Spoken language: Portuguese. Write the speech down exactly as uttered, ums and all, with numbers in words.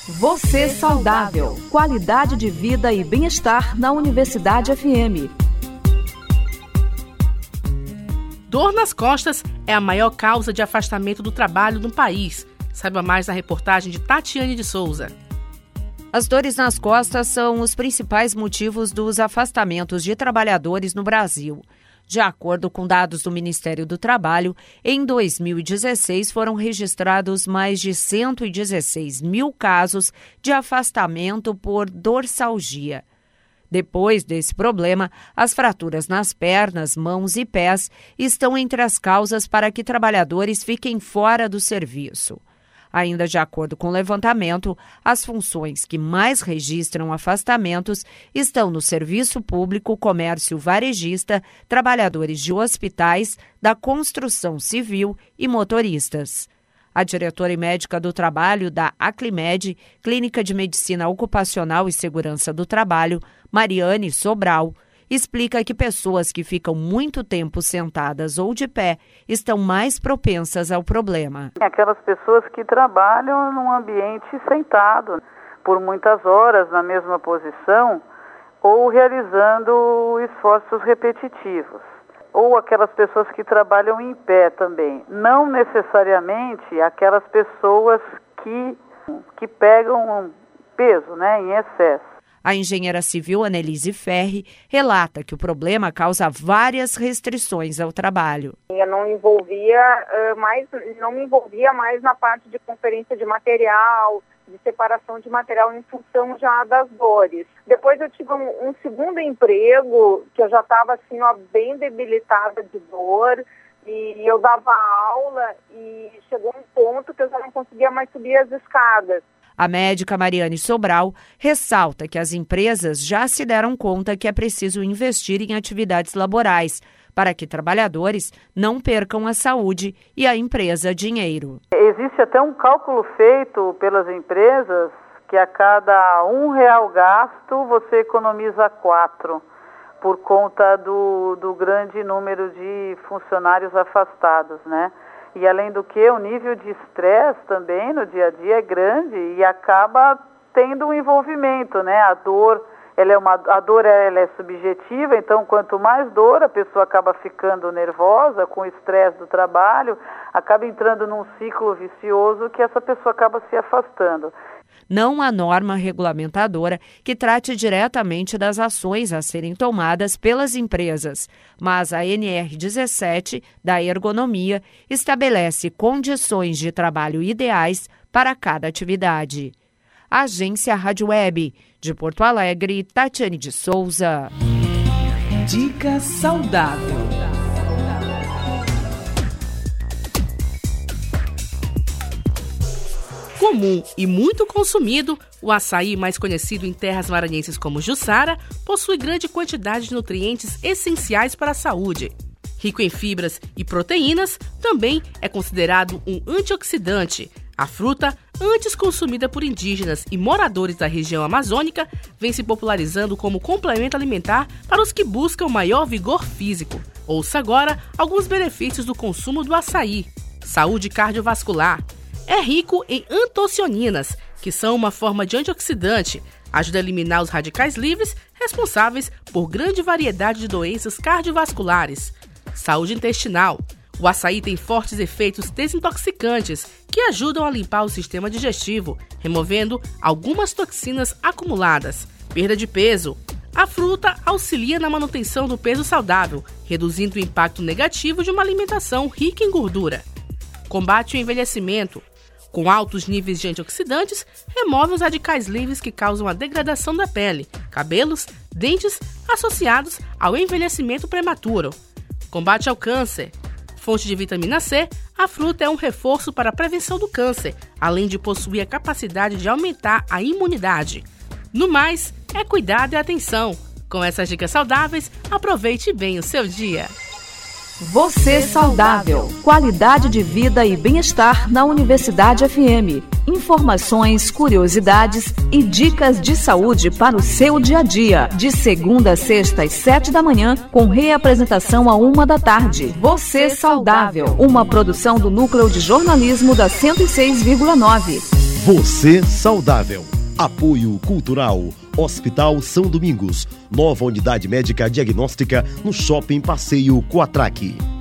Você saudável. Qualidade de vida e bem-estar na Universidade F M. Dor nas costas é a maior causa de afastamento do trabalho no país. Saiba mais na reportagem de Tatiane de Souza. As dores nas costas são os principais motivos dos afastamentos de trabalhadores no Brasil. De acordo com dados do Ministério do Trabalho, em dois mil e dezesseis foram registrados mais de cento e dezesseis mil casos de afastamento por dorsalgia. Depois desse problema, as fraturas nas pernas, mãos e pés estão entre as causas para que trabalhadores fiquem fora do serviço. Ainda de acordo com o levantamento, as funções que mais registram afastamentos estão no serviço público, comércio varejista, trabalhadores de hospitais, da construção civil e motoristas. A diretora e médica do trabalho da Aclimed, Clínica de Medicina Ocupacional e Segurança do Trabalho, Mariane Sobral, explica que pessoas que ficam muito tempo sentadas ou de pé estão mais propensas ao problema. Aquelas pessoas que trabalham num ambiente sentado por muitas horas na mesma posição ou realizando esforços repetitivos. Ou aquelas pessoas que trabalham em pé também. Não necessariamente aquelas pessoas que, que pegam peso, né, em excesso. A engenheira civil Annelise Ferri relata que o problema causa várias restrições ao trabalho. Eu não envolvia uh, mais, não me envolvia mais na parte de conferência de material, de separação de material em função já das dores. Depois eu tive um, um segundo emprego que eu já estava assim, ó, bem debilitada de dor e eu dava aula e chegou um ponto que eu já não conseguia mais subir as escadas. A médica Mariane Sobral ressalta que as empresas já se deram conta que é preciso investir em atividades laborais para que trabalhadores não percam a saúde e a empresa dinheiro. Existe até um cálculo feito pelas empresas que a cada um real gasto você economiza quatro, por conta do, do grande número de funcionários afastados, né? E além do que, o nível de estresse também no dia a dia é grande e acaba tendo um envolvimento, né? A dor, ela é uma, a dor ela é subjetiva, então quanto mais dor a pessoa acaba ficando nervosa com o estresse do trabalho, acaba entrando num ciclo vicioso que essa pessoa acaba se afastando. Não há norma regulamentadora que trate diretamente das ações a serem tomadas pelas empresas, mas a N R dezessete, da ergonomia, estabelece condições de trabalho ideais para cada atividade. Agência Rádio Web, de Porto Alegre, Tatiane de Souza. Dica saudável. Comum e muito consumido, o açaí, mais conhecido em terras maranhenses como Jussara, possui grande quantidade de nutrientes essenciais para a saúde. Rico em fibras e proteínas, também é considerado um antioxidante. A fruta, antes consumida por indígenas e moradores da região amazônica, vem se popularizando como complemento alimentar para os que buscam maior vigor físico. Ouça agora alguns benefícios do consumo do açaí. Saúde cardiovascular. É rico em antocianinas, que são uma forma de antioxidante, ajuda a eliminar os radicais livres responsáveis por grande variedade de doenças cardiovasculares. Saúde intestinal. O açaí tem fortes efeitos desintoxicantes que ajudam a limpar o sistema digestivo, removendo algumas toxinas acumuladas. Perda de peso. A fruta auxilia na manutenção do peso saudável, reduzindo o impacto negativo de uma alimentação rica em gordura. Combate o envelhecimento. Com altos níveis de antioxidantes, remove os radicais livres que causam a degradação da pele, cabelos, dentes, associados ao envelhecimento prematuro. Combate ao câncer. Fonte de vitamina C, a fruta é um reforço para a prevenção do câncer, além de possuir a capacidade de aumentar a imunidade. No mais, é cuidado e atenção. Com essas dicas saudáveis, aproveite bem o seu dia. Você saudável. Qualidade de vida e bem-estar na Universidade F M. Informações, curiosidades e dicas de saúde para o seu dia a dia. De segunda a sexta às sete da manhã, com reapresentação à uma da tarde. Você saudável. Uma produção do Núcleo de Jornalismo da cento e seis vírgula nove. Você saudável. Apoio Cultural. Hospital São Domingos. Nova unidade médica diagnóstica no Shopping Passeio Coatraque.